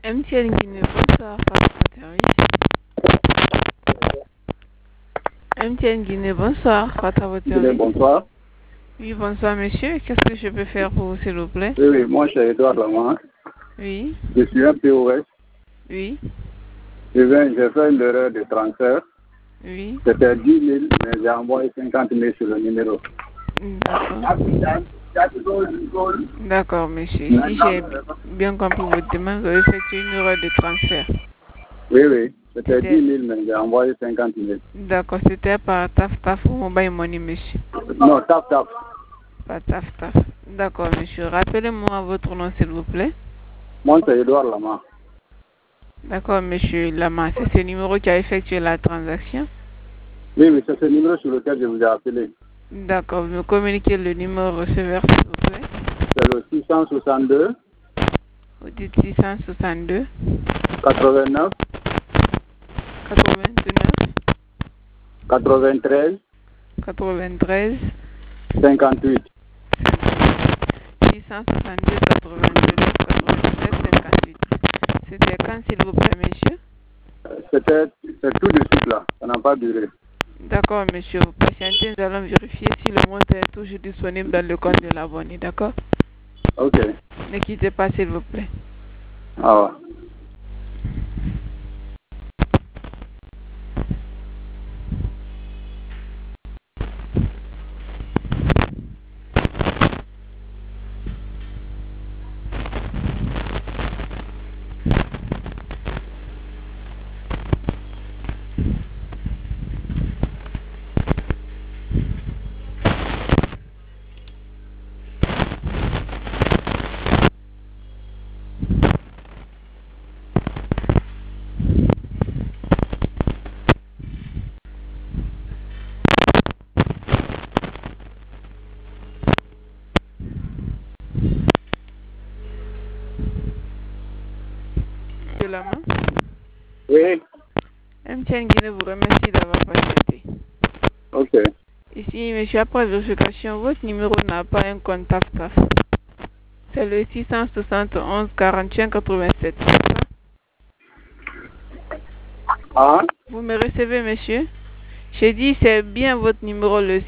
MTN Guinée, bonsoir, votre service. MTN Guinée, bonsoir, votre service. Bonsoir. Oui, bonsoir, monsieur. Qu'est-ce que je peux faire pour vous, s'il vous plaît? Oui, moi, c'est Edouard Lamar. Oui. Je suis un POS. Oui. J'ai fait une erreur de transfert. Oui. C'était 10 000, mais j'ai envoyé 50 000 sur le numéro. D'accord, monsieur. Si j'ai bien compris votre demande, vous avez effectué une erreur de transfert. Oui. C'était 10 000, mais j'ai envoyé 50 000. D'accord, c'était par TAF ou Mobile Money, monsieur? Non, TAF. Pas TAF. D'accord, monsieur. Rappelez-moi votre nom, s'il vous plaît. Moi, c'est Edouard Lamar. D'accord, monsieur Lama. C'est ce numéro qui a effectué la transaction? Oui, c'est ce numéro sur lequel je vous ai appelé. D'accord, vous me communiquez le numéro receveur, s'il vous plaît. C'est le 662. Vous dites 662. 89. 93. 58. 662, 99, 93, 58. C'était quand, s'il vous plaît, monsieur? C'est tout de suite là. Ça n'a pas duré. D'accord, monsieur. Vous patientez, nous allons vérifier si le montant est toujours disponible dans le compte de l'abonné. D'accord? Ok. Ne quittez pas, s'il vous plaît. Ah ouais. De la main. Oui. MTN Guinée vous remercie d'avoir patienté. Ok. Ici, monsieur, après vérification, votre numéro n'a pas un contact TAF. C'est le 671 41 87. C'est ça? Ah. Vous me recevez, monsieur? J'ai dit, c'est bien votre numéro, le